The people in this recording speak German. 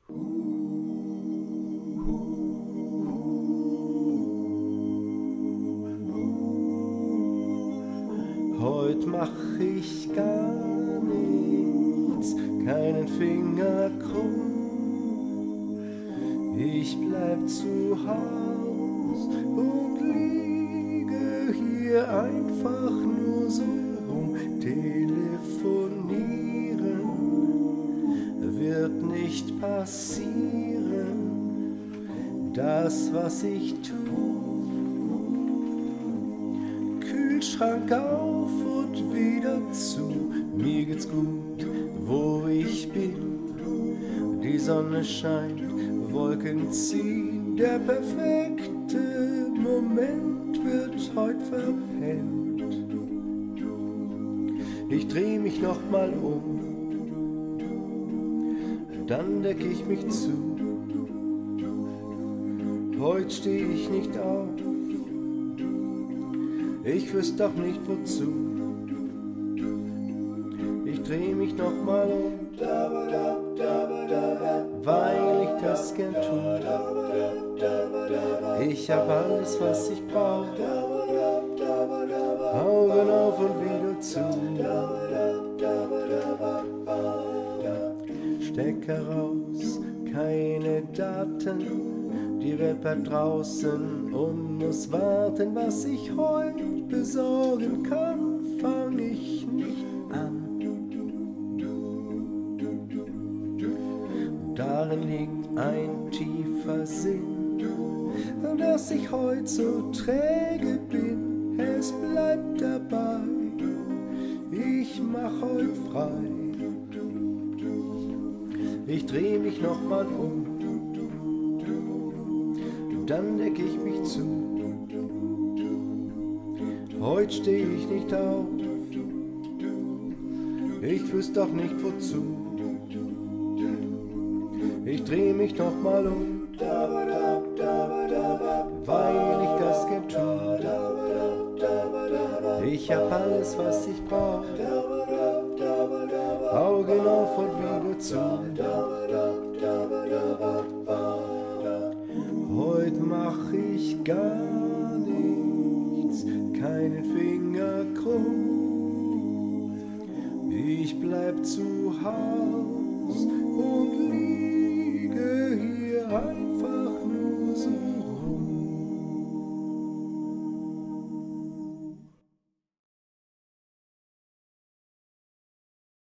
Heut mach ich gar nichts, keinen Finger krumm. Ich bleib zu Haus und liege hier einfach nur so rum. Telefonieren wird nicht passieren, das was ich tu. Kühlschrank auf und wieder zu, mir geht's gut, wo ich bin. Die Sonne scheint, Wolken ziehen, der perfekte Moment wird heut verpennt. Ich dreh mich noch mal um, dann deck ich mich zu. Heut steh ich nicht auf, ich wüsste doch nicht wozu. Ich dreh mich noch mal um, weil ich das gern tu. Ich hab alles, was ich brauch, Augen auf und wieder zu. Stecker raus, keine Daten, die Welt bleibt draußen und muss warten. Was ich heut besorgen kann, fang ich nicht an. Darin liegt ein tiefer Sinn, dass ich heut so träge bin. Es bleibt dabei, ich mach heut frei. Ich dreh mich noch mal um, dann deck ich mich zu. Heut steh ich nicht auf, ich wüsste doch nicht wozu. Ich dreh mich noch mal um, weil ich das gern tu. Ich hab alles, was ich brauch, Augen auf und wieder zu. Heut mach ich gar nichts, keinen Finger krumm. Ich bleib zu Haus und liege hier einfach nur so.